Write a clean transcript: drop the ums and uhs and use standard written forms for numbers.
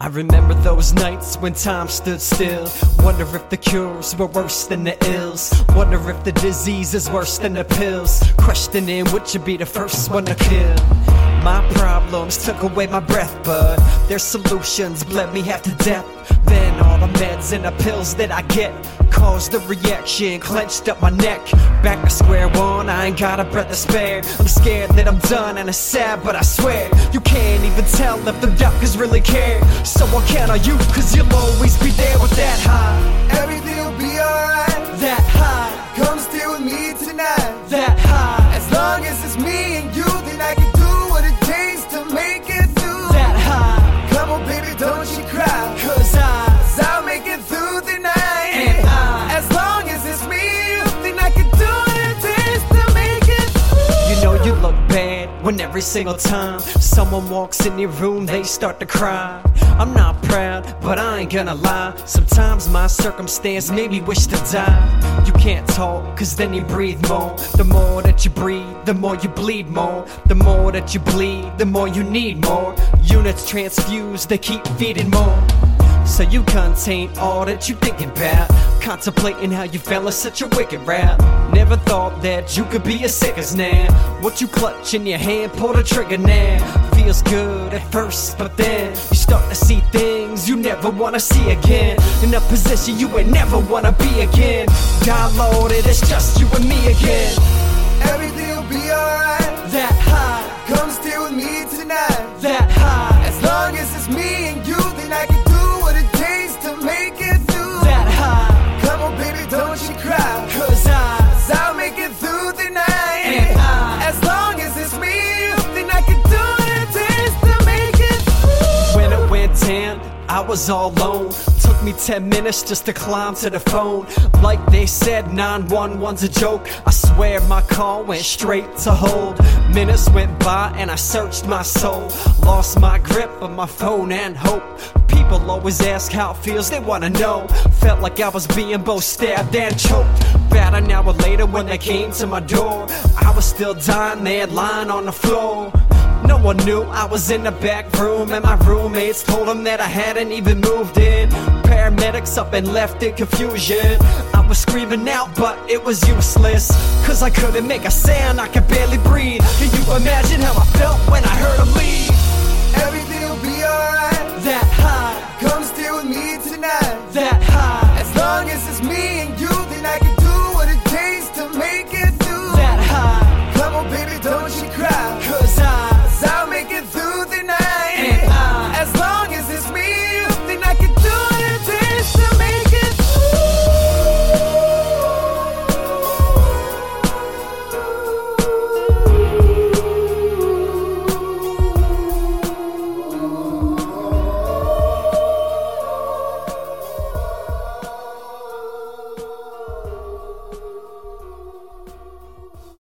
I remember those nights when time stood still. Wonder if the cures were worse than the ills. Wonder if the disease is worse than the pills. Questioning which would be the first one to kill. My problems took away my breath, but their solutions bled me half to death. Then all the meds and the pills that I get caused a reaction, clenched up my neck. Back to square one, I ain't got a breath to spare. I'm scared that I'm done and it's sad, but I swear you can't even tell if the doctors really care. So I'll count on you, cause you'll always be there with that high. Everything will be alright. That high. Come stay with me tonight. That high. As long as it's me and you, then I can do what it takes to make it through. That high. Come on baby, don't you cry, Cause I'll make it through the night. And as long as it's me and you, then I can do what it takes to make it through. you know you look bad when every single time someone walks in your room they start to cry. I'm not proud, but I ain't gonna lie. Sometimes my circumstance made me wish to die. You can't talk, cause then you breathe more. The more that you breathe, the more you bleed more. The more that you bleed, the more you need more. Units transfused, they keep feeding more. So you contain all that you thinking about. Contemplating how you fell in such a wicked rap. Never thought that you could be as sick as now. What you clutch in your hand, pull the trigger now. Feels good at first, but then you start to see things you never wanna see again. In a position you ain't never wanna be again. God Lord, it is just you and me again. Everything will be alright. That high. Come stay with me tonight. That high. As long as it's me and you, then I can do what it takes to make it through. That high. Come on baby, don't you cry, Cause I'll make it through the night. And as long as it's me and you, then I can do what it takes to make it through. when it went down, I was all alone. Took me 10 minutes just to climb to the phone. Like they said, 911's a joke. I swear my call went straight to hold. Minutes went by and I searched my soul. Lost my grip of my phone and hope. People always ask how it feels, they wanna know. Felt like I was being both stabbed and choked. About an hour later when they came to my door, I was still dying there lying on the floor. No one knew I was in the back room, and my roommates told them that I hadn't even moved in. Paramedics up and left in confusion. I was screaming out, but it was useless, cause I couldn't make a sound, I could barely breathe. Can you imagine how I felt when I heard them leave? Everything will be alright. That high. Come stay with me tonight. That high. As long as it's me and you,